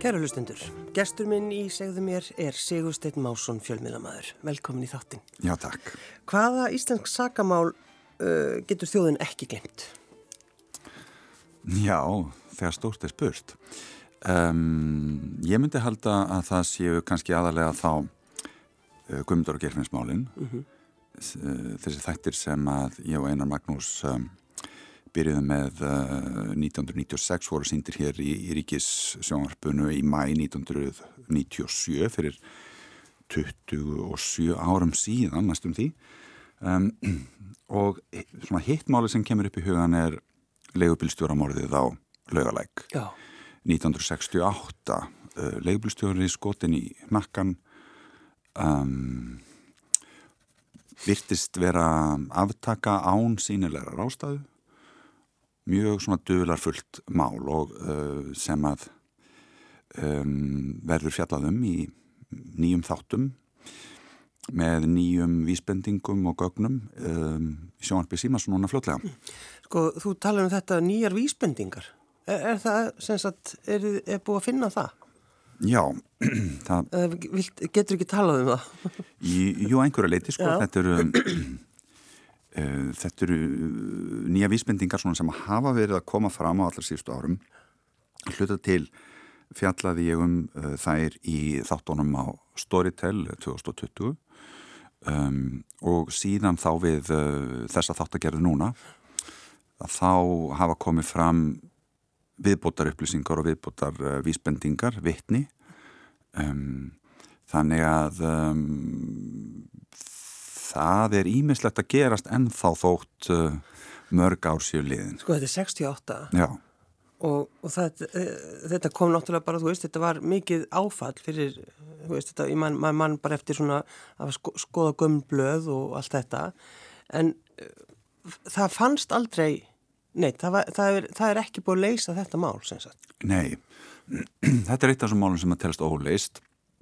Kæru hlustendur, gestur minn í Segðu mér Sigursteinn Másson, fjölmiðlamaður. Velkomin í þáttinn. Já, takk. Hvaða íslensk sakamál getur þjóðin ekki gleymt? Já, þegar stórt spurt. Ég myndi halda að það séu kannski aðalega þá Guðmundur og Geirfinnsmálin. Þessi þættir sem að ég og Einar Magnús byrjuðum með 1996 voru sýndir hér í Ríkissjónvarpinu í maí 1997 fyrir 27 árum síðan, næstum því. Og svona hittmáli sem kemur upp í hugan leigubílstjóramorðið á Laugalæk. Já. 1968, leigubílstjóri skotin í hnakkan, virtist vera aftaka án sýnilegra ástæðu. Mjög svona dularfullt mál og sem að verður fjallað í nýjum þáttum með nýjum vísbendingum og gögnum í sjónvarpi Símans núna fljótlega. Sko, þú talar þetta nýjar vísbendingar. Er það sem sagt, er búið að finna það? Já. Getur ekki talað það? Jú, einhverja leyti, sko. Þetta eru nýja vísbendingar sem hafa verið að koma fram á allar síðustu árum. Hluta til fjallaði ég þær í þáttunum á Storytel 2020 og síðan þá við þessa þáttagerð núna að þá hafa komið fram viðbótar upplýsingar og viðbótar vísbendingar, vitni. Þannig að það ýmislegt að gerast ennþá þótt mörg ár séu liðin. Sko, þetta 68. Já. Og þetta kom náttúrulega bara, þetta var mikið áfall fyrir, þetta, mann bara eftir svona að skoða gömul blöð og allt þetta. En það fannst aldrei, það er ekki búið að leysa þetta mál, sem sagt. Nei, þetta er eitt af þessum málum sem að telst óleyst.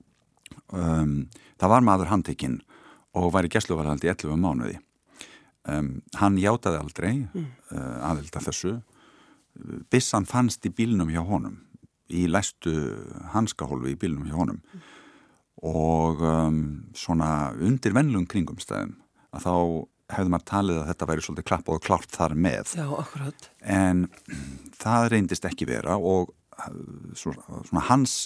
Það var maður handtekinn og var í gæsluvarðhaldi í 11 mánuði. Hann játaði aldrei aðild að þessu. Byssan fannst í bílnum hjá honum, í læstu hanskahólfi í bílnum hjá honum. Og svona undir venlugum kringumstæðum að þá hefði maður talið að þetta væri svolítið klappað og klárt þar með. Já, akkurat. En það reyndist ekki vera og svona hans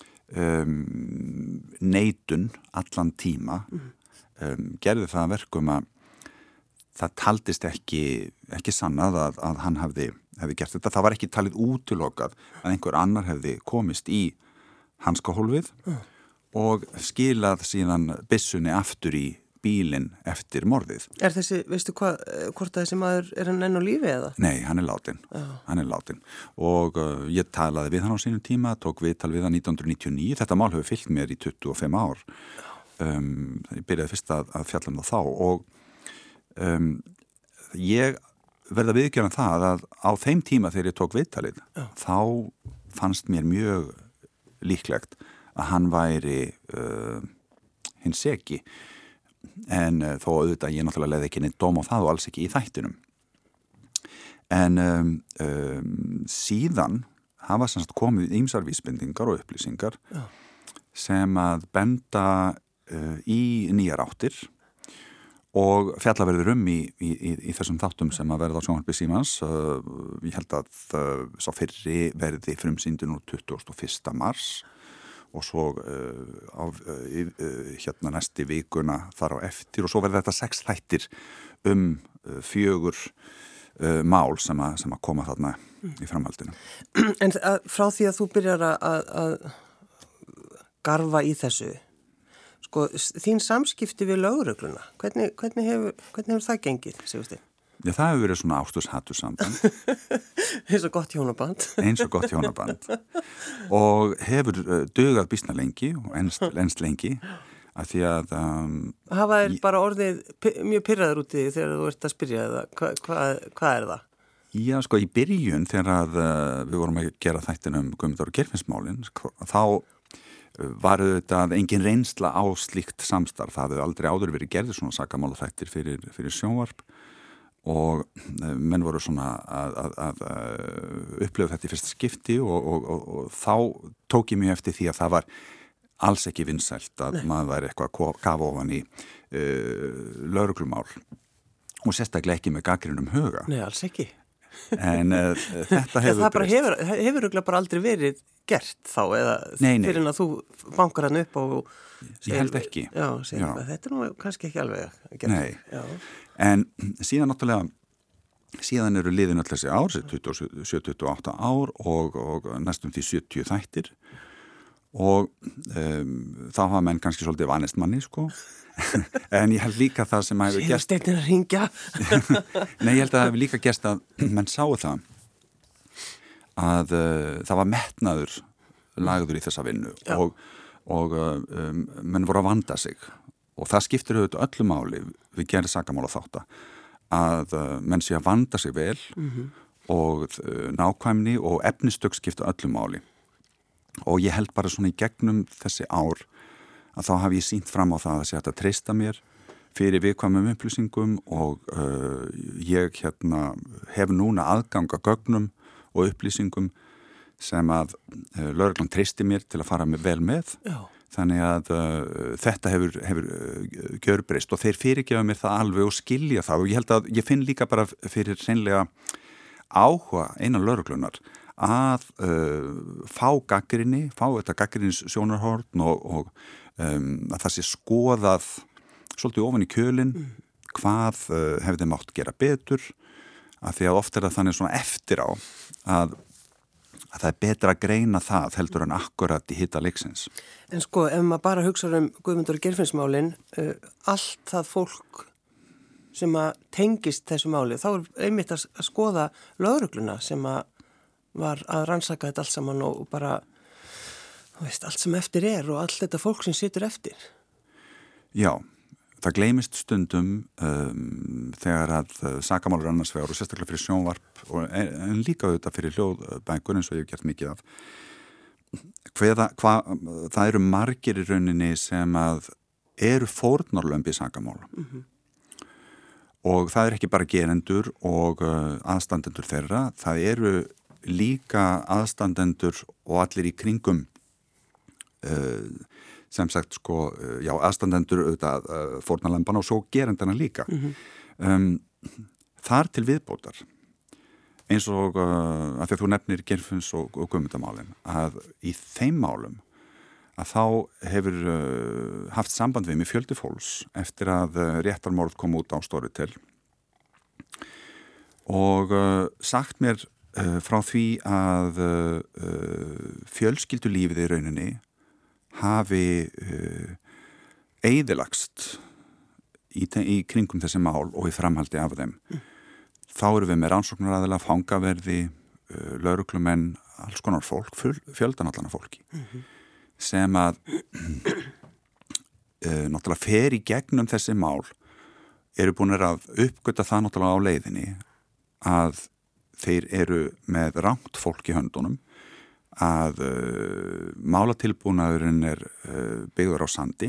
neitun allan tíma gerði það að verkum að það taldist ekki sannað að hann hefði gert þetta. Það var ekki talið útilokað að einhver annar hefði komist í hanskahólfið og skilað síðan byssunni aftur í bílinn eftir morðið. Er þessi, veistu hvort þessi maður, er hann enn á lífi eða? Nei, hann er látin. Hann er látin. Og ég talaði við hann á sínum tíma, tók viðtal við hann 1999. Þetta mál hefur fylgt mér í 25 ár. Ég byrjaði fyrst að fjalla það þá og ég verða viðurkenna það að á þeim tíma þegar ég tók viðtalið þá fannst mér mjög líklegt að hann væri hinn seki en þó auðvitað ég náttúrulega leiði ekki neitt dóm á það og alls ekki í þættinum en síðan hafa sem sagt komið ýmsar vísbendingar og upplýsingar sem að benda í nýjar áttir og fjalla verður í þessum þáttum sem að verða á sjónvarpi Símans. Ég held að sá fyrri verði frumsýndur nú 21. mars og svo hérna næsti vikuna þar á eftir og svo verður þetta 6 þættir 4 mál sem að koma þarna í framhaldinu. En frá því að þú byrjar að garfa í þessu sko, þín samskipti við lögregluna, hvernig hefur það gengið, Sigursteinn? Já, það hefur verið svona ástus-hattussamband. Eins og gott hjónaband. Eins og gott hjónaband. Og hefur dugað býsna lengi og enst lengi, af því að... Hafa þér bara orðið mjög pirraður úti þegar þú ert að spyrja það? Hvað er það? Já, sko, í byrjun þegar við vorum að gera þættin Guðmundur og Geirfinnsmálin, þá var auðvitað engin reynsla á slíkt samstarf. Það hefði aldrei áður verið gerðið svona sakamálaþættir fyrir sjónvarp og menn voru svona að upplifa þetta í fyrsta skipti og þá tók ég mjög eftir því að það var alls ekki vinsælt að maður væri eitthvað að kafa ofan í lögreglumál og sérstaklega ekki með gagnrýnum huga. Nei, alls ekki. En þetta hefur það bara hefur bara aldrei verið gert þá eða fyrir en að þú bankar hann upp og ég held ekki. Já, þetta nú kannski ekki alveg að gera. Nei, en síðan náttúrulega síðan eru liðin öll þessi ár 27-28 ár og næstum því 70 þættir og þá hafa menn kannski svolítið vanist manni sko en ég held líka það sem hefur gerst Síðasteinnir að ringja Nei, ég held að það hefur líka gerst að menn sáu það að það var metnaður lagður í þessa vinnu og menn voru að vanda sig og það skiptir auðvitað öllu máli við gerum sakamála þátta að menn sé að vanda sig vel og nákvæmni og efnistök skipta öllu máli og ég held bara svona í gegnum þessi ár að þá hafi ég sýnt fram á það að sé hægt að treysta mér fyrir viðkvæmum upplýsingum og ég hef núna aðgang að gögnum og upplýsingum sem að lögreglan treysti mér til að fara vel með. Já. Þannig að þetta hefur gjörbreyst og þeir fyrirgefa mér það alveg og skilja það og ég held að ég finn líka bara fyrir hreinlega áhuga innan lögreglunar að fá gagnrýni, fá þetta gagnrýnis sjónarhorn og að það sé skoðað svolítið ofan í kjölinn hvað hefði mátt gera betur af því að oft það þannig svona eftir á að það er betra að greina það heldur en akkurat í hita leiksins. En sko, ef maður bara hugsa Guðmundur og Geirfinnsmálin, allt það fólk sem að tengist þessu máli, þá einmitt að skoða lögregluna sem að var að rannsaka þetta allt saman og bara, þú veist, allt sem eftir og allt þetta fólk sem situr eftir. Já, það gleymist stundum þegar að sakamál annars vegar og sérstaklega fyrir sjónvarp en líka auðvitað fyrir hljóðbækur eins og ég hef gert mikið af. Það eru margir í rauninni sem að eru fórnarlömb í sakamála. Og það er ekki bara gerendur og aðstandendur þeirra, það eru líka aðstandendur og allir í kringum sem sagt sko, já, aðstandendur auðvitað fórnarlembana og svo gerendana líka. Þar til viðbótar, eins og að því að þú nefnir Geirfinns og Guðmundamálin, að í þeim málum að þá hefur haft samband við mig fjöldi fólks eftir að réttarmorð kom út á Storytel og sagt mér frá því að fjölskyldulífið í rauninni hafi eyðilagst í kringum þessi mál og í framhaldi af þeim. Þá eru við með rannsóknaraðila, fangaverði, lögreglumenn, alls konar fólk, fjöldan allana fólki sem að náttúrulega fer í gegnum þessi mál eru búin að uppgöta það náttúrulega á leiðinni að þeir eru með rangt fólk í höndunum að málatilbúnaðurinn byggður á sandi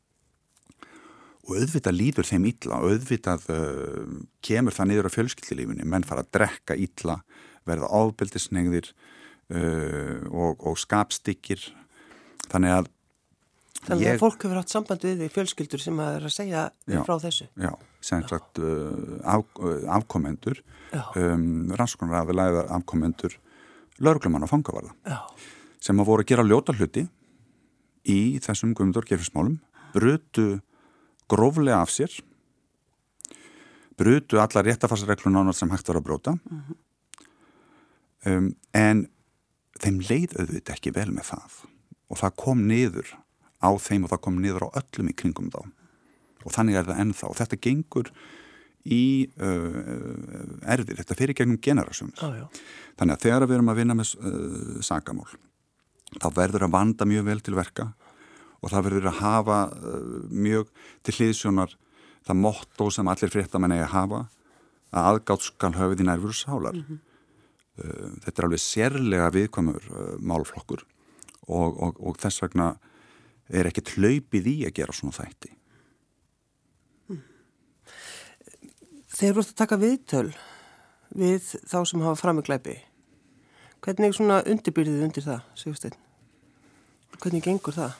og auðvitað líður þeim illa og auðvitað kemur það niður á fjölskyldulífinni, menn fara að drekka illa, verða ofbeldisnegðir og skapstykkir þannig að fólk hefur haft samband við fjölskyldur sem að segja frá þessu. Já, sem sagt afkomendur rannsóknaraðila eða afkomendur lögreglumanna og fangavarða sem að voru að gera ljóta hluti í þessum Guðmundur og Geirfinnsmálum, brutu gróflega af sér, brutu allar réttarfarsreglur sem hægt var að brjóta en þeim leið auðvitað ekki vel með það og það kom niður á þeim og það kom niður á öllum í kringum þá og þannig það ennþá og þetta gengur í erfir, þetta fyrir gegnum generasjónir. Þannig að þegar við erum að vinna með sakamál þá verður að vanda mjög vel til verka og það verður að hafa mjög til hliðsjónar það motto sem allir fréttamenn eiga að hafa að aðgátt skal höfuð í nærveru sálar. Þetta er alveg sérlega viðkvæmur málflokkur og þess vegna er ekkert hlaupið í að gera svona þætti. Þegar þú ert að taka viðtöl við þá sem hafa framið glæpi, hvernig svona undirbyrðið undir það, Sigursteinn? Hvernig gengur það?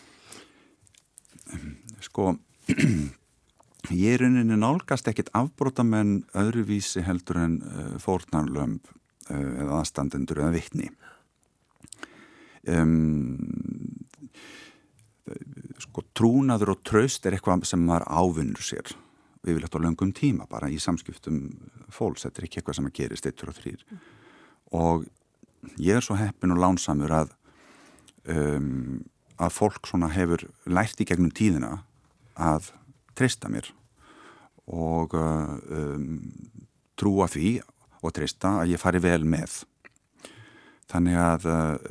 Sko, ég rauninni nálgast ekkit afbrotamenn öðruvísi heldur en fórnarlömb eða aðstandendur eða vitni. Sko, trúnaður og traust eitthvað sem maður ávinnur sér yfirleitt á löngum tíma bara í samskiptum fólks. Þetta ekki eitthvað sem að gerist 1, 2 og 3. Og ég svo heppinn og lánsamur að fólk svona hefur lært í gegnum tíðina að treysta mér og trúa því og treysta að ég fari vel með. Þannig að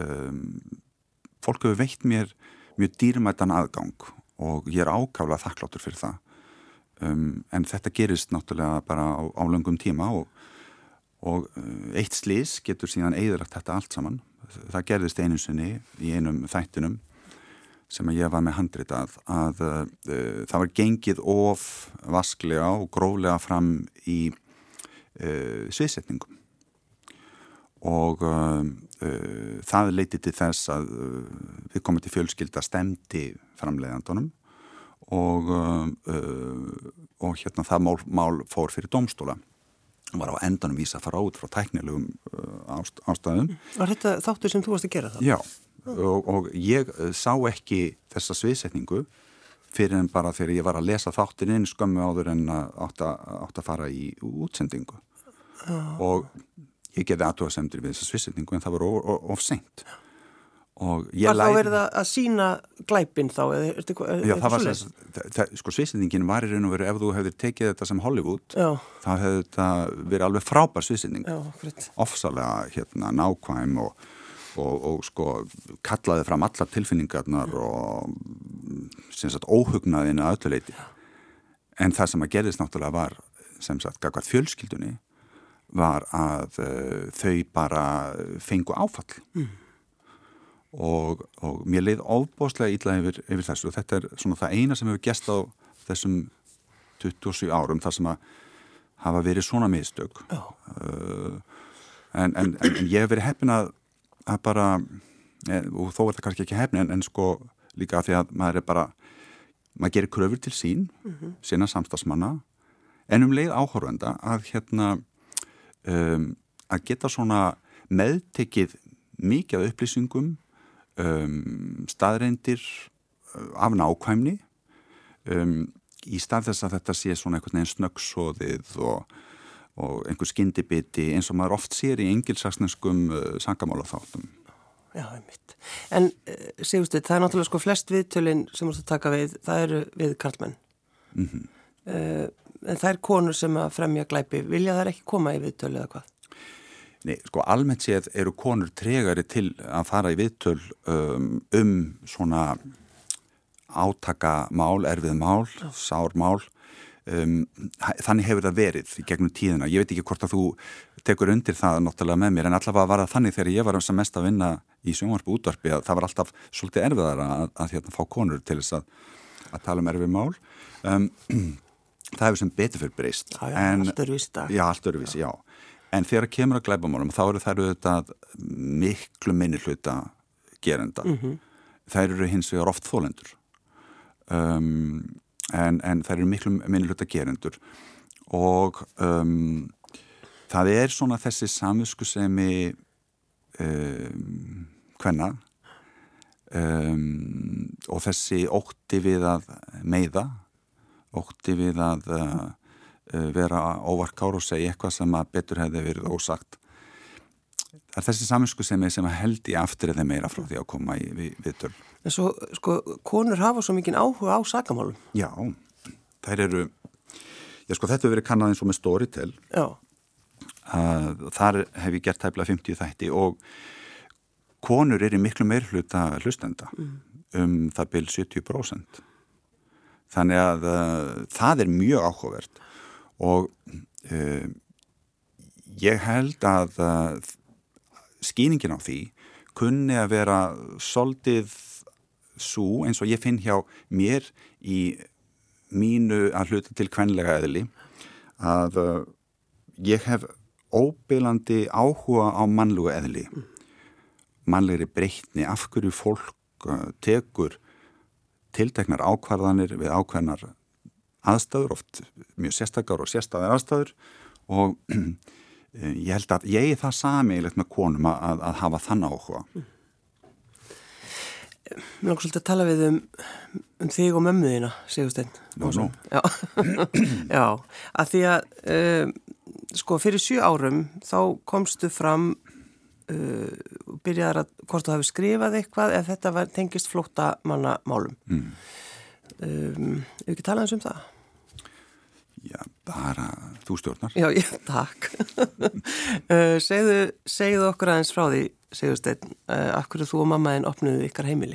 fólk hefur veitt mér mjög dýrmætan aðgang og ég ákaflega þakkláttur fyrir það. En þetta gerist náttúrulega bara á löngum tíma og eitt slys getur síðan eyðilagt þetta allt saman. Það gerðist einu sinni í einum þættinum sem ég var með handritað að það var gengið of vasklega og gróflega fram í sviðsetningum og það leiddi til þess að við komum til fjölskylda stemdi framleiðandunum og hérna það mál fór fyrir dómstóla og var á endanum vísa að fara út frá tæknilegum ástæðum. Var þetta þáttur sem þú varst að gera það? Já, og ég sá ekki þessa sviðsetningu fyrir en bara þegar ég var að lesa þáttin inn skömmu áður en átt að fara í útsendingu. Og ég gerði athugasemdir við þessa sviðsetningu en það var of seint. Var þá verið að sýna glæpinn þá? Já, það var sko sviðsetningin var í raun og veru ef þú hefðir tekið þetta sem Hollywood þá hefði þetta verið alveg frábær sviðsetning. Ofsalega nákvæm og sko kallaði fram allar tilfinningarnar og sem sagt óhugnaðin að öllu leyti. En það sem að gerðist náttúrulega var sem sagt gagnvart fjölskyldunni var að þau bara fengu áfall. Og mér leið ofboðslega illa yfir þessu og þetta svona það eina sem hefur gerst á þessum 27 árum þar sem að hafa verið svona mistök en ég hef verið heppinn að bara og þó er það kannski ekki heppinn en sko líka af því að maður gerir kröfur til sína samstarfsmanna en leið áhorfenda að að geta svona meðtekið mikið af upplýsingum staðreyndir af nákvæmni í stað þess að þetta sé svona einhvern veginn snöggsóðið og einhver skyndibiti eins og maður oft sér í engilsaksneskum sakamálaþáttum. Já, einmitt. En Sigursteinn, það náttúrulega sko flest viðtölin sem þú ert að taka við, það eru við karlmenn. En það konur sem að fremja glæpi, vilja þær ekki koma í viðtöl eða hvað? Nei, sko almennt séð eru konur tregari til að fara í viðtöl svona átakamál, erfið mál, sármál. Þannig hefur það verið í gegnum tíðina. Ég veit ekki hvort að þú tekur undir það náttúrulega með mér en allavega var það þannig þegar ég var sem mest að vinna í sjónvarpi útvarpi að það var alltaf svolítið erfiðara að fá konur til þess að tala erfið mál. Það hefur sem betur fyrir breyst. Allt öðruvísi dag. Já, allt öðruvísi, já. En þegar kemur að glæpamálum, þá eru þær auðvitað miklu minni hluta gerenda. Þær eru hins vegar oft þolendur. En þær eru miklu minni hluta gerendur. Og það svona þessi samviskusemi kvenna og þessi ótti við að meiða, ótti við að vera óvarkár og segja eitthvað sem að betur hefði verið ósagt. Það þessi samviskusemi sem held í aftur eða meira frá því að koma í viðtöl. En svo, sko, konur hafa svo mikinn áhuga á sakamálum. Já, þær eru, þetta hefur verið kannað eins og með Storytel. Já. Þar hef ég gert tæplega 50 þætti og konur eru miklu meirhluta hlustenda, það bil 70%. Þannig að það mjög áhugavert. Og ég held að skýringin á því kunni að vera soldið svo eins og ég finn hjá mér í mínu að hluta til kvenlega eðli að ég hef óbilandi áhuga á mannlegu eðli, mannlegri breytni, af hverju fólk tekur tilteknar ákvarðanir við ákveðnar aðstæður, oft mjög sérstakar og sérstæðar aðstæður og ég held að ég það sameiginlegt með konum að hafa þann áhuga. Mér langar svolítið að tala við þig og mömmu þína, Sigursteinn. Nú. Já, já, að því að sko fyrir 7 árum þá komstu fram og byrjaðar að hvort þú hefur skrifað eitthvað ef þetta tengist flóttamannamálum. Ef ekki tala eins það? Já, bara þú stjórnar. Já, takk. Segðu okkur aðeins frá því, Sigursteinn, af hverju þú og mammaðinn opnuðu ykkar heimili?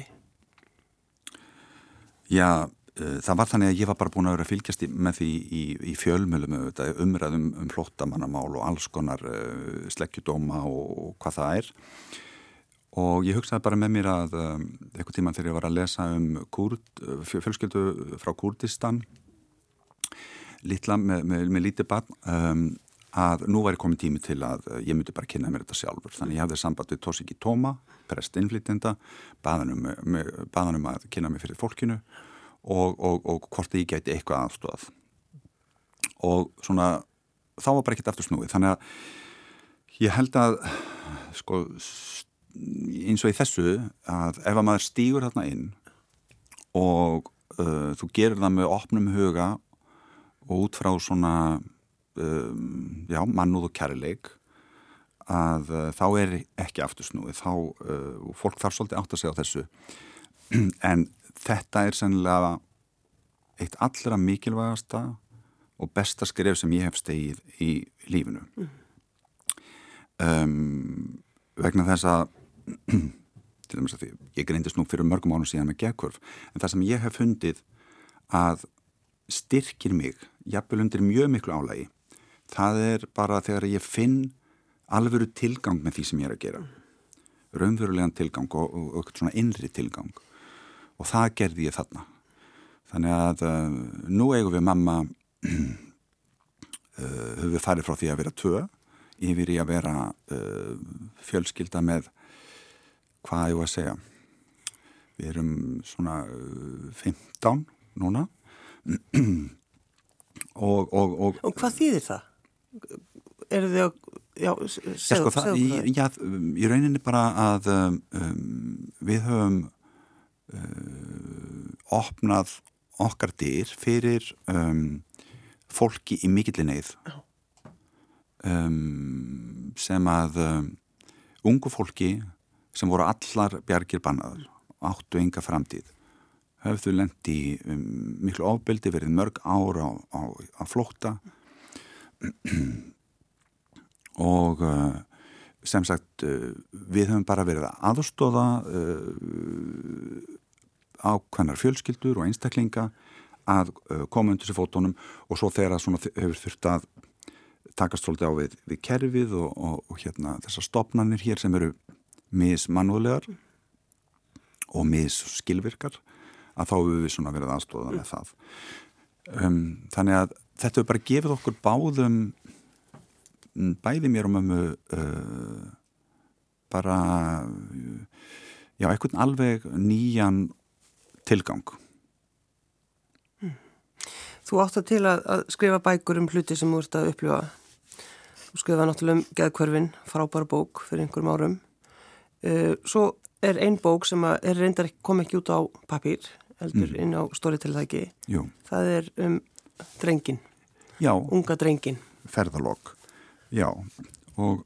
Já, það var þannig að ég var bara búin að vera að fylgjast með því í fjölmiðlum umræðum flóttamannamál og alls konar sleggjudóma og hvað það er. Og ég hugsaði bara með mér að einhvern tímann þegar ég var að lesa fjölskyldu frá Kúrdistan, litla með lítið barn, að nú væri komið tími til að ég myndi bara kynna mér þetta sjálfur. Þannig ég hafði samband við Tosiki Toma, prest innflytjenda, baðan að kynna mér fyrir fólkinu og hvort ég gæti eitthvað aðstofað. Og svona, þá var bara ekkert aftur snúið. Þannig að ég held að, sko, eins og í þessu, að ef að maður stígur þarna inn og þú gerir það með opnum huga og út frá svona mannúð og kærleik að þá er ekki aftursnúið og fólk þarf svolítið átt að segja á þessu en þetta er sennilega eitt allra mikilvægasta og besta skref sem ég hef stegið í lífinu vegna þess að til dæmis að ég greindist nú fyrir mörgum árum síðan með geðhvörf en það sem ég hef fundið að styrkir mig jafnvel undir mjög miklu álagi það er bara þegar ég finn alvöru tilgang með því sem ég er að gera raunverulegan tilgang og svona innri tilgang og það gerði ég þarna þannig að nú eigum við mamma höfum við farið frá því að vera 2 yfir í að vera fjölskylda með hvað ég var að segja við erum svona 15 núna og hvað þýðir það? Eru þið segðu það? Já, í rauninni bara að við höfum opnað okkar dyr fyrir fólki í mikilli neyð sem að ungu fólki sem voru allar bjargir bannaðar áttu enga framtíð höfðu lent í miklu ofbeldi verið mörg ár á flótta og sem sagt við höfum bara verið að aðstoða ákveðnar fjölskyldur og einstaklinga að koma undir sér fótunum og svo þegar svona hefur þurft að takast svolítið á við kerfið og hérna þessar stofnanir hér sem eru mismannúðlegar og misskilvirkar að þá hefur við svona verið aðstoða með það. Þannig að þetta hefur bara gefið okkur báðum bæði mér og mömmu bara einhvern alveg nýjan tilgang. Þú átt það til að skrifa bækur hluti sem þú ert að upplifa. Þú skrifaði náttúrulega geðhvörfin, frábæra bók fyrir einhverjum árum. Svo er ein bók sem er reyndar kom ekki út á pappír, heldur inn á Storytel það ekki. Jú. Það er drengin. Já. Unga drengin. Ferðalok. Já. Og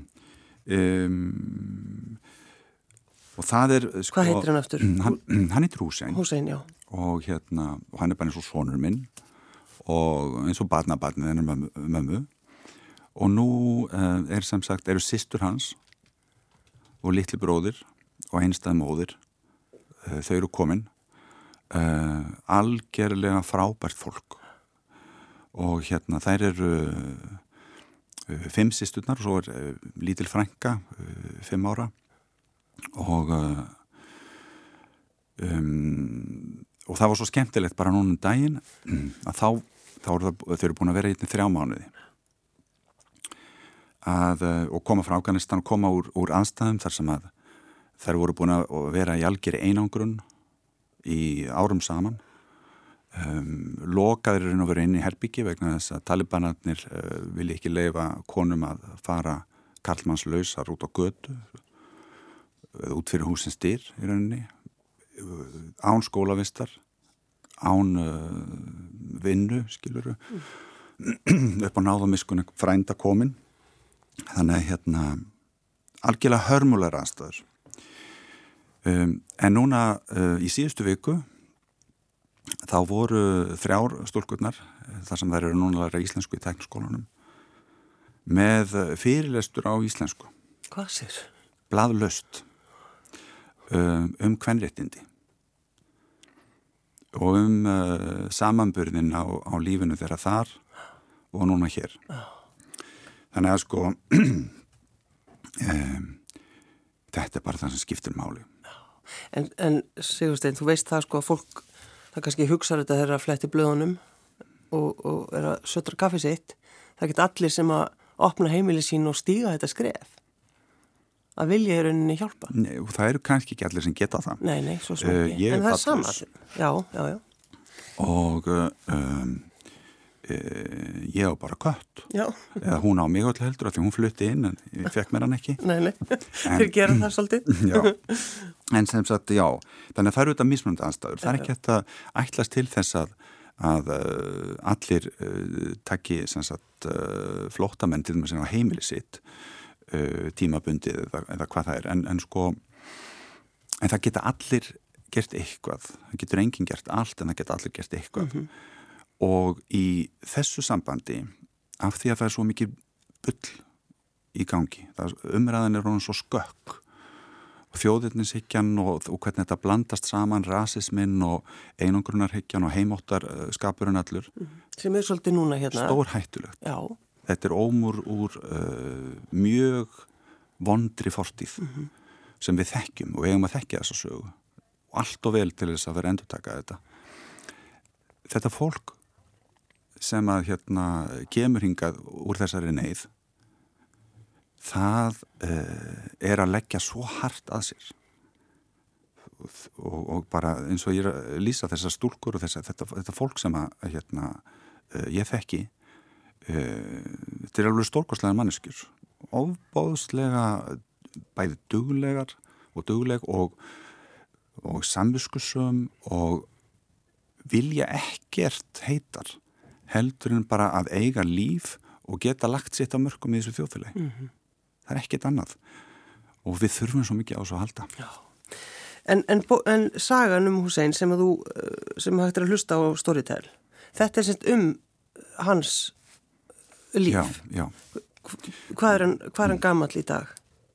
það er sko, hvað heitir hann aftur? Hann heitir Húsein. Húsein, já. Og hann er bara eins og sonur minn og eins og barnabarnið hennar mömmu og nú sem sagt eru systur hans og litli bróðir og einstæð móðir þau eru komin algerlega frábært fólk og þær eru 5 systurnar og svo er lítil frænka 5 ára og það var svo skemmtilegt bara núna daginn að þá eru þau búin að vera í 3 mánuði og koma frá Afganistan og koma úr aðstæðum þar sem að þær voru búin að vera í algjörri einangrun í árum saman, lokaðir og verið inn í herbyggi vegna þess að talibanarnir vilja ekki leyfa konum að fara karlmannslausar út á götu, út fyrir húsins dyr í rauninni, án skólavistar, án vinnu, skiluru, upp á náðamiskunni frænda komin. Þannig að algjörlega hörmulegar aðstæður. En núna í síðustu viku þá voru 3 stúlkurnar, þar sem þær eru núna að læra íslensku í tækniskólanum, með fyrirlestur á íslensku. Hvað sér? Blaðlaust kvenréttindi og samanburðin á lífinu þeirra þar og núna hér. Þannig að þetta bara það sem skiptir máli. En Sigursteinn, þú veist það að fólk, það kannski hugsaður þetta þegar að fletti blöðunum og að sötra kaffi sitt. Það er ekki allir sem að opna heimili sín og stíga þetta skref. Að vilja í rauninni hjálpa. Nei, og það eru kannski ekki allir sem geta það. Nei, svo ekki. En það er sama. Já. Og ég á bara kött. Já. Eða hún á mig öll heldur af því hún flutti inn en ég fekk mér hann ekki. Nei. Þeir gera það svolítið. Já. En sem sagt, já. Þannig að það eru þetta mismunandi aðstæður. Það er ekki hægt að ætlast til þess að allir taki sem sagt flóttamenn til þess að heimili sitt tímabundið eða hvað það er en það geta allir gert eitthvað, það getur enginn gert allt en það geta allir gert eitthvað og í þessu sambandi af því að það er svo mikið bull í gangi, umræðan er honum svo skökk og þjóðirnishyggjan og hvernig þetta blandast saman, rasisminn og einangrunarhyggjan og heimóttarskapurinn allur sem er svolítið núna hérna stór hættulegt. Já. Þetta er ómur úr mjög vondri fortíð sem við þekkjum og eigum að þekkja þessa sögu og allt og vel til þess að vera endurtaka þetta. Þetta fólk sem að kemur hingað úr þessari neyð, það er að leggja svo hart að sér og bara eins og ég er að lýsa þessar stúlkur og þetta fólk sem að ég þekki. Þetta er alveg stórkostlega manneskjur ofbóðslega bæði dugleg og samviskusum og vilja ekkert heitar heldur en bara að eiga líf og geta lagt sitt á mörkum í þessu þjóðfélagi. Það er ekkert annað og við þurfum svo mikið á þessu að halda. Já. En sagan Hussein sem hægt er að hlusta á Storytel, þetta er sem hans líf. Já. Hvað er hann gamall í dag?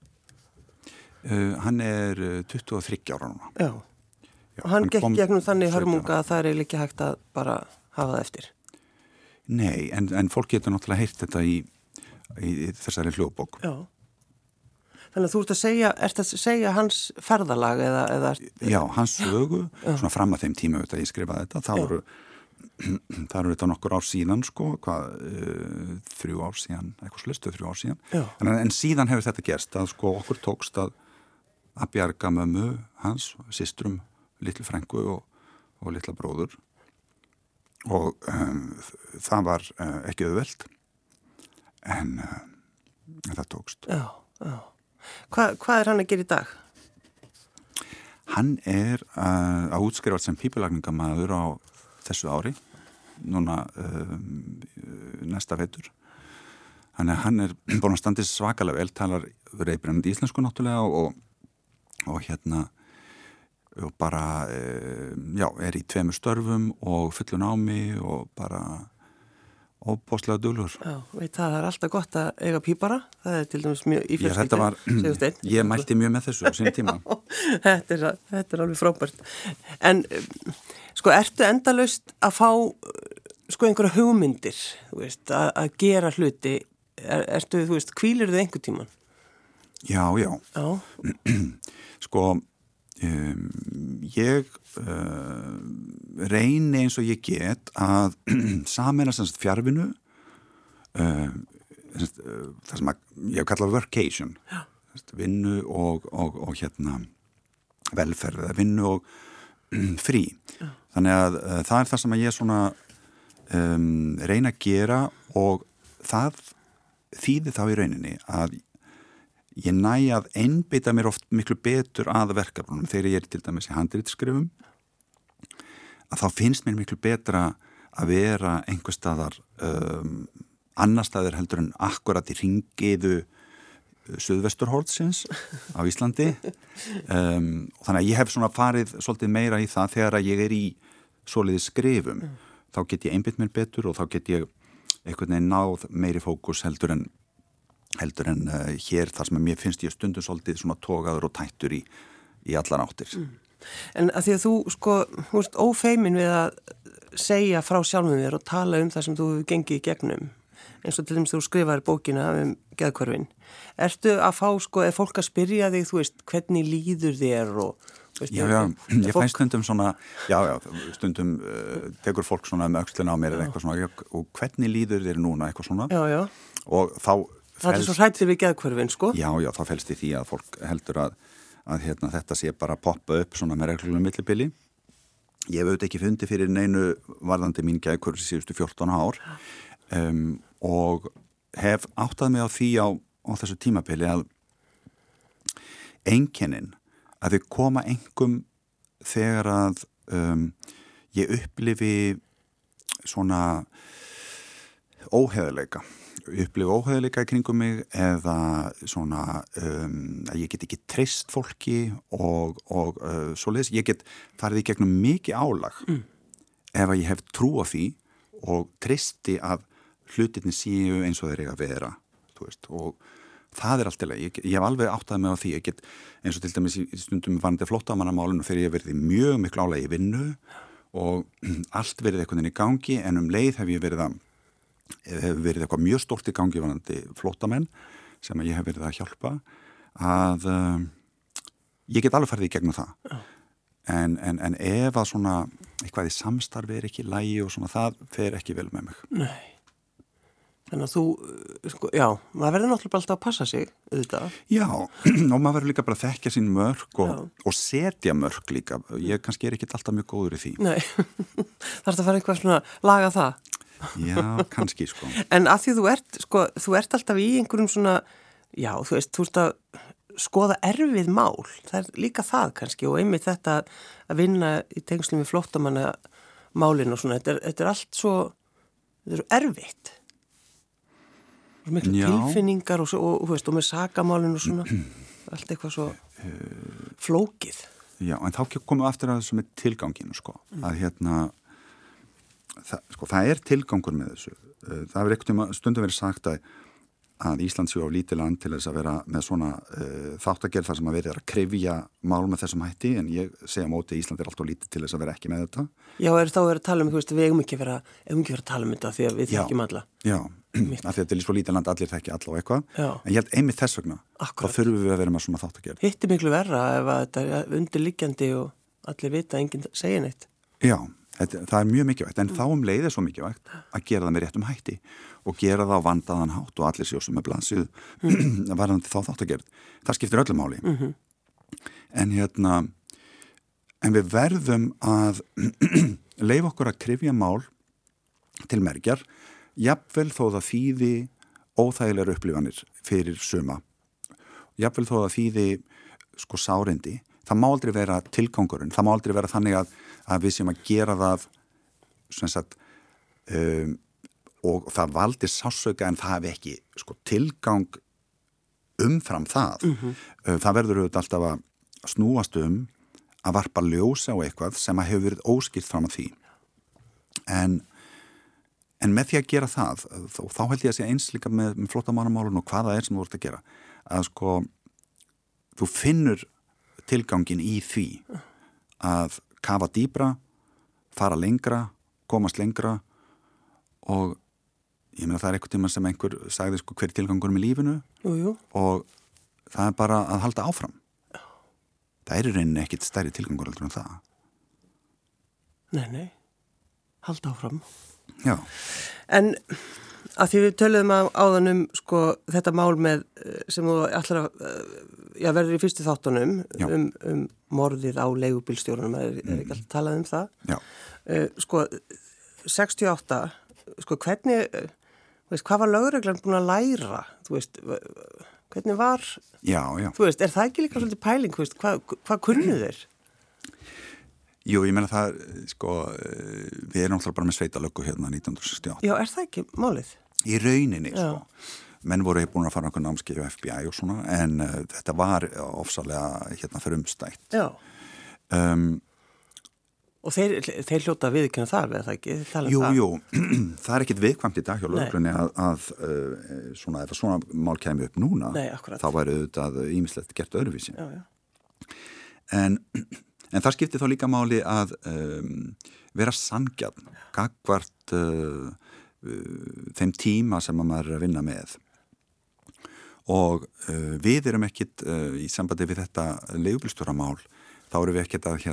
Hann er 23 ára núna. Já. Og hann gekk gegnum þannig hörmunga að það er eiginlega ekki hægt að bara hafa það eftir. Nei, en fólk getur náttúrulega heyrt þetta í þessari hljóðbók. Já. Þannig að þú ert að segja hans ferðalag eða Já, hans sögu, svona fram að þeim tíma auðvitað ég skrifaði þetta, það eru þetta nokkur ár síðan 3 ár síðan, eitthvað slustu 3 ár síðan. En síðan hefur þetta gerst að okkur tókst að bjarga mömmu hans, systrum, litlu frængu og litla bróður og það var ekki auðvelt en það tókst. Já. Hvað er hann að gera í dag? Hann er að útskrifast sem pípulagningamaður á þessu ári, núna næsta vetur. Þannig að hann er búin að standa svakalega vel, talar reybrennandi íslensku náttúrulega og bara, er í 2 störfum og fullu námi og bara óbóðslega duglegur. Já, það er alltaf gott að eiga pípara, það er til dæmis mjög í fjölskyldu. Ég mælti mjög með þessu á sín tíma. Þetta er alveg frábært. En ertu endalaust að fá einhverja hugmyndir, þú veist, að gera hluti, hvílir þið einhver tíman? Já. Ég reyni eins og ég get að sameina fjarvinnu það sem ég hef kallað workation, vinnu og velferð, vinnu og frí. Þannig að það er það sem ég svona reyna að gera og það þýðir þá í rauninni að ég næ að einbeita mér oft miklu betur að verkefnunum þegar ég er til dæmis í handritskrifum, að þá finnst mér miklu betra að vera einhver staðar annar staðar heldur en akkurat í hringiðu Suðvesturhornsins á Íslandi og þannig að ég hef svona farið svolítið meira í það þegar að ég er í svoleiðis skrifum þá get ég einbytt mér betur og þá get ég einhvern veginn náð meiri fókus heldur en hér þar sem mér finnst ég stundum svolítið svona togaður og tættur í allar áttir. En að því að þú ert ófeimin við að segja frá sjálfum þér og tala það sem þú hefur gengið í gegnum eins og til dæmis þú skrifaðir bókina geðhvörfin. Ertu að fá er fólk að spyrja þig, þú veist, hvernig líður þér og ég fæ stundum svona stundum tekur fólk svona með öxlina á mér eða eitthvað svona og hvernig líður þér núna eitthvað svona og þá það er svo hrættir við geðhvörfin, Já, þá felst í því að fólk heldur að þetta sé bara að poppa upp svona með reglulegum millibili. Ég hef auðvitað ekki fundið fyrir neinu varðandi mín geðhvörf síðustu 14 ár og hef áttað mig á því á þessu tímabili að einkennin að þau koma engum þegar að ég upplifi svona óheðuleika í kringum mig eða svona að ég get ekki treyst fólki og svoleiðis. Ég get farið í gegnum mikið álag ef að ég hef trú á því og treysti að hlutirnir séu eins og þeir eiga að vera, þú veist, og það er allt í lagi. Ég hef alveg áttað mig á því. Ég get eins og til dæmis í stundum varðandi flóttamannamálinu þegar ég verið mjög miklu álagi í vinnu og allt verið einhvern veginn í gangi en leið hef ég verið eitthvað mjög stórt í gangi varðandi flóttamenn sem ég hef verið að hjálpa að ég get alveg farið í gegnum það. En ef að svona eitthvað í samstarfi er ekki í lagi og svona það fer ekki vel með mig. Nei. Þannig að þú, maður verður náttúrulega alltaf að passa sig, auðvitað. Já, og maður verður líka bara að þekkja sín mörk og setja mörk líka. Ég kannski er ekki alltaf mjög góður í því. Nei, þarf að fara eitthvað svona laga það. Já, kannski, En að því þú ert alltaf í einhverjum svona, þú ert að skoða erfið mál. Það er líka það kannski og einmitt þetta að vinna í tengslum við flóttamannamálin og svona. Þetta er allt svo, þetta er erfitt. Miklu tilfinningar og með sakamálinu og svona allt eitthvað svo flókið. Já, en þá komum við aftur að þessu með tilganginu að það er tilgangur með þessu. Það hefur ekkert stundum verið sagt að Ísland séu á lítið land til þess að vera með svona þáttagerð þar sem að verið að krefja mál með þessum hætti en ég segja móti Ísland er alltaf lítið til þess að vera ekki með þetta. Já, þá er að tala við eigum ekki vera að tala þetta því að við þekkjum alla. Já, af því að þetta er svo lítið land allir þekki alla og eitthvað. En ég held einmitt þess vegna þá þurfum við að vera með svona þáttagerð. Hitt er miklu verra ef þetta er undirliggjandi og allir vita að enginn segja neitt. Já, það er mjög mikilvægt en þá leið er svo mikilvægt að gera það með réttum hætti og gera það á vandaðan hátt og allir sjósum með blaðsíðu varðandi þá þáttagerð. Það skiptir öllu máli. En við verðum að leyfa okkur að kryfja mál til mergjar, jafnvel þó það þýði óþægilegar upplifanir fyrir suma. Jafnvel þó það þýði sárindi. Það má aldrei vera tilgangurinn. Það má aldrei vera þannig að við sem að gera það og það valdi sásauka en það hefði ekki tilgang umfram það. Það verður auðvitað alltaf að snúast að varpa ljósa á eitthvað sem að hefur verið óskýrt fram að því. En með því að gera það, þá held ég að sé eins líka með flóttamannamálun og hvað það er sem þú ert að gera. Að þú finnur tilgangin í því að kafa dýpra, fara lengra, komast lengra og ég meina það er eitthvað tíma sem einhver sagði hver tilgangur með lífinu og það er bara að halda áfram. Það er í rauninni ekkit stærri tilgangur heldur en það. Nei, halda áfram. Já. En Að því við töluðum áðan sko þetta mál með sem þú allra verður í fyrstu þáttunum morðið á leigubílstjórunum, er ekki alltaf talað það? Já. Sko 68, sko hvernig, hvað var lögreglan búin að læra, hvernig var, já. Er það ekki líka svolítið pæling, hvað kunnu þeir? Jú, ég meina það, sko, við erum alltaf bara með sveitalöggu hérna 1968. Já, er það ekki málið? Í rauninni, sko. Menn voru búin að fara einhvern námskeið á FBI og svona, en þetta var ofsalega hérna frumstætt. Já. Og þeir hljóta viðurkenna það, eða það ekki? Jú, það er ekkit viðkvæmt í dag hjá lögreglunni að svona, ef svona mál kemur upp núna, þá væri auðvitað ýmislegt gert öðruvísi. Já. En það skiptir þá líka máli að vera sanngjarn, gagnvart þeim tíma sem maður er að vinna með. Og við erum ekkit í sambandi við þetta leigubílstjóramál, þá erum við ekkit að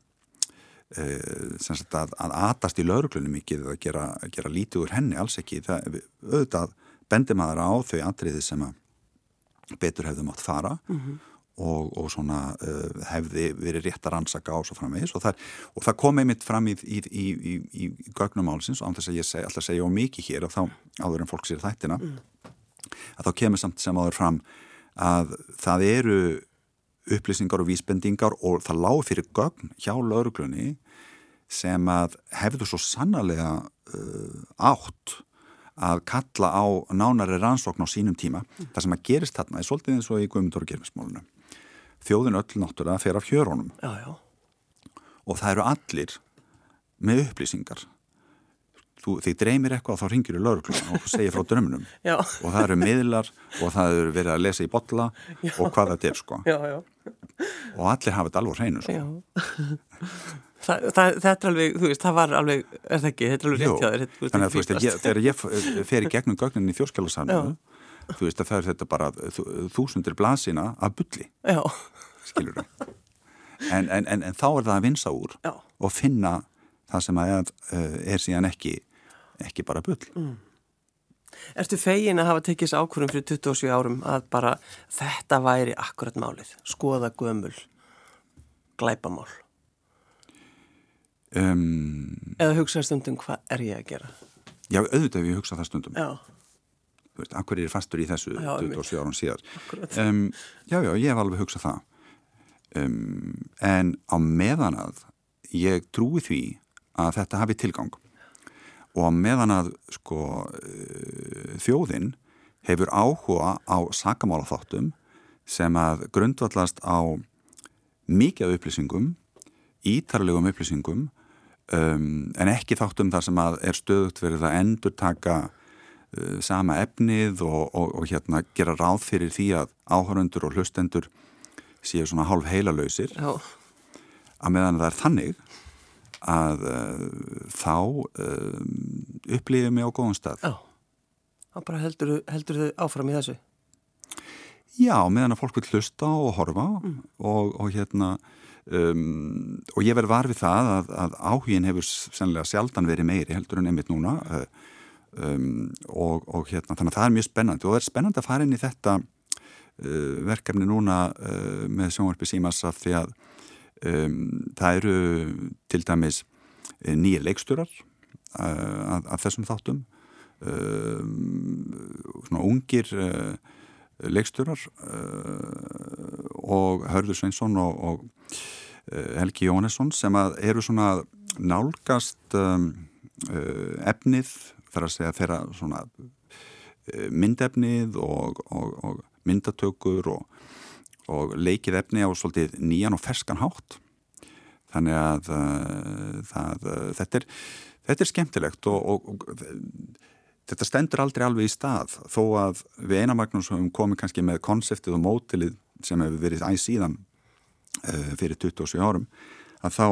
að atast í lögreglunni mikið að gera lítið úr henni, alls ekki. Auðvitað bendir maður á þau atriði sem að betur hefðu mátt fara og svona hefði verið rétt að rannsaka á svo framvegis og það kom einmitt fram í gögnumálsins og án þess að ég alltaf segja á mikið hér og þá áður en fólk sér þættina að þá kemur samt sem áður fram að það eru upplýsingar og vísbendingar og það lág fyrir gögn hjá lögreglunni sem að hefðu svo sannarlega átt að kalla á nánari rannsókn á sínum tíma. Það sem að gerist þarna er svolítið eins og í Guðmundur og Geirfinnsmálinu. Þjóðin öll náttúrulega fer af hjörunum. Já. Og það eru allir með upplýsingar. Þið dreymir eitthvað og þá ringir í lögregluna og segir frá drömmunum. Já. Og það eru miðlar og það eru verið að lesa í bolla og hvað þetta er, sko. Já. Og allir hafa þetta alveg á hreinu, sko. Já. Þetta er alveg, það var alveg, er það ekki, þetta er alveg rétt hjá þér. Þannig að þegar ég fer í gegnum gögninni í Þjóðskjalasafninu, að það er þetta bara þúsundir blaðsína af bulli. Já. Skilurðu. En þá er það að vinsa úr og finna það sem að er síðan ekki bara bull. Ertu fegin að hafa tekið þessi ákvörðun fyrir 27 árum að bara þetta væri akkurat málið, skoða gömul glæpamál? Eða hugsa stundum hvað er ég að gera? Já, auðvitað við hugsa það stundum. Já. Þú veist, akkur er fastur í þessu 27 árum síðar. Akkurat. Já, ég hef alveg hugsað það. En á meðan að ég trúi því að þetta hafi tilgang og meðan að sko þjóðin hefur áhuga á sakamálaþáttum sem að grundvallast á mikið upplýsingum, ítarlegum upplýsingum en ekki þáttum þar sem að er stöðugt verið að endurtaka sama efnið og hérna gera ráð fyrir því að áhorfendur og hlustendur séu svona hálf heilalausir. Já. Að meðan það er þannig að þá upplýðum mig á góðum stað. Já, þá bara heldur þau áfram í þessu? Já, meðan að fólk vil hlusta og horfa og hérna og ég verð var við það að áhugin hefur sennilega sjaldan verið meiri heldur en einmitt núna og hérna þannig að það er mjög spennandi og það er spennandi að fara inn í þetta verkefni núna með sjónvarpi Símas af því að það eru til dæmis nýja leikstjórar af þessum þáttum svona ungir leikstjórar og Hörður Sveinsson og Helgi Jónesson sem að eru svona nálgast efnið þar að segja þeirra svona myndefnið og myndatökur og leikið efni á svolítið nýjan og ferskan hátt. Þannig að þetta er skemmtilegt og þetta stendur aldrei alveg í stað þó að við Einar Magnús höfum komið kannski með konseptið og mótilið sem hefur verið síðan fyrir 27 árum að þá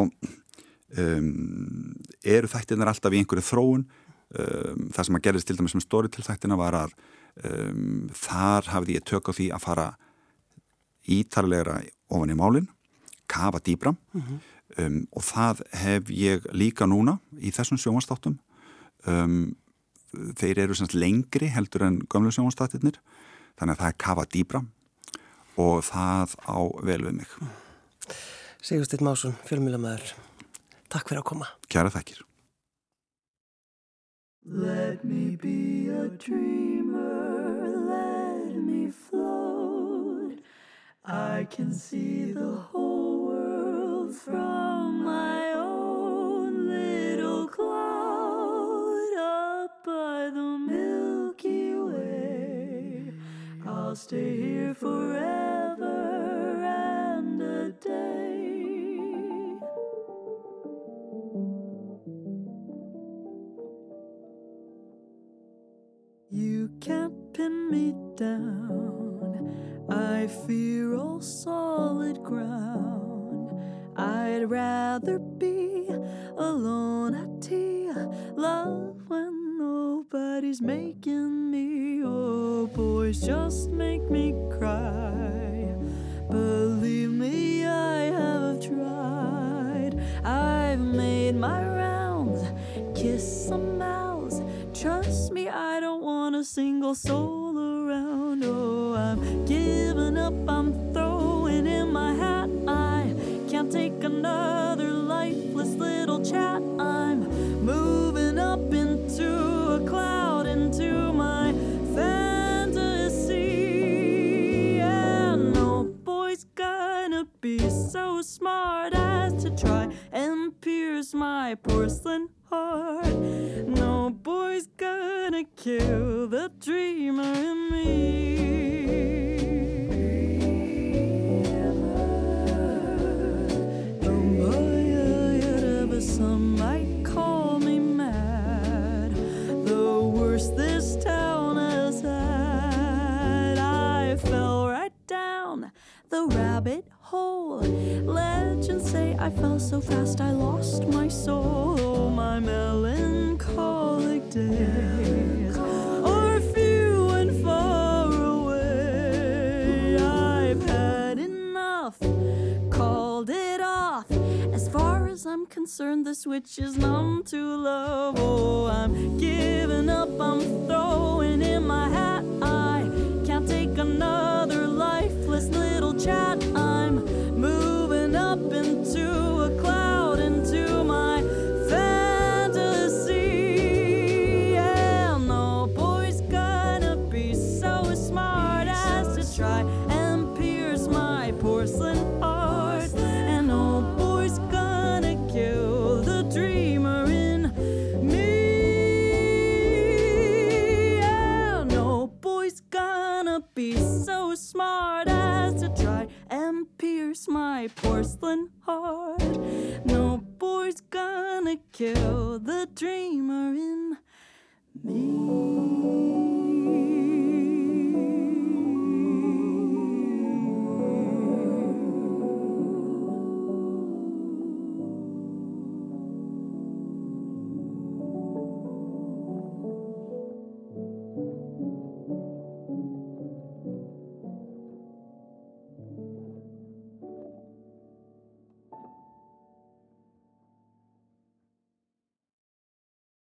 eru þættirnar alltaf í einhverju þróun. Það sem að gerðist til dæmis með Storytel þættina var að þar hafði ég tök á því að fara ítarlegra ofan í málin, kafa dýbra og það hef ég líka núna í þessum sjónvarpsþáttum þeir eru semst lengri heldur en gömlu sjónvarpsþættirnir, þannig að það er kafað dýpra og það á vel við mig. Sigursteinn Másson, fjölmiðlamaður, takk fyrir að koma. Kæra þakkir. Let me be a dreamer, let me float. I can see the whole world from my own little cloud up by the Milky Way. I'll stay here forever and a day. You can't pin me down, I fear all solid ground. I'd rather be alone at tea, love when nobody's making me. Oh, boys just make me cry. Believe me, I have tried. I've made my rounds, kissed some mouths. Trust me, I don't want a single soul around. Oh, I'm giving up, I'm throwing in my hat. I can't take another lifeless little chat. I'm moving up into a cloud, into my fantasy. And no boy's gonna be so smart as to try and pierce my porcelain heart. No boy's gonna kill the dreamer in me. Some might call me mad, the worst this town has had. I fell right down the rabbit hole. Legends say I fell so fast I lost my soul. Oh, my melancholic days are few and far away. I've had enough, called it off. As far as I'm concerned, the switch is numb to love. Oh, I'm giving up, I'm throwing in my hat. I can't take another lifeless little chat. I'm moving up into a cloud, into my fantasy. Yeah, no boy's gonna be so smart as to try and pierce my porcelain heart. And no boy's gonna kill the dreamer in me. Yeah, no boy's gonna be so smart as to try and pierce my porcelain heart. No boy's gonna kill the dreamer in me.